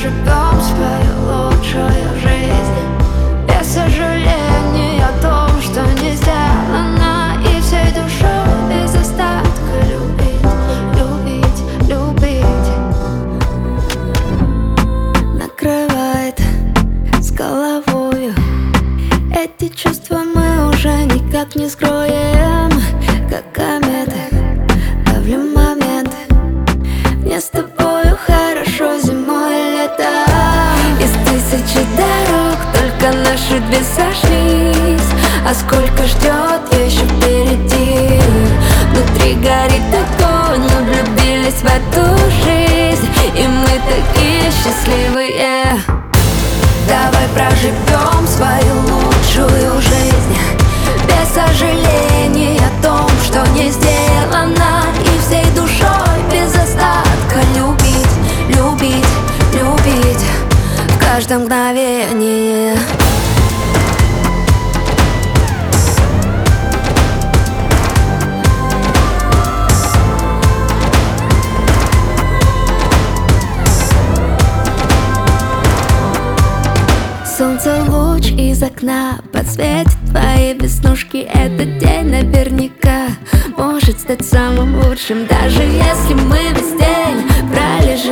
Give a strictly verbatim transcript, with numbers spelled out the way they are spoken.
проживем свою лучшую жизнь, без сожалений о том, что не сделано, и всей душой без остатка любить, любить, любить. Накрывает с головою, эти чувства мы уже никак не скроем. Как кометы, ловлю моменты, мне с тобою хорошо зимой и летом. Из тысячи дорог только наши две сошлись, а сколько ждет еще впереди. Внутри горит огонь, мы влюбились в эту жизнь, и мы такие счастливые. Давай проживем свою лучшую жизнь, без сожалений о том, что не сделано, и всей душой без остатка любить, любить, любить в каждом мгновении. Солнце луч из окна подсветит твои веснушки. Этот день наверняка может стать самым лучшим, даже если мы весь день пролежим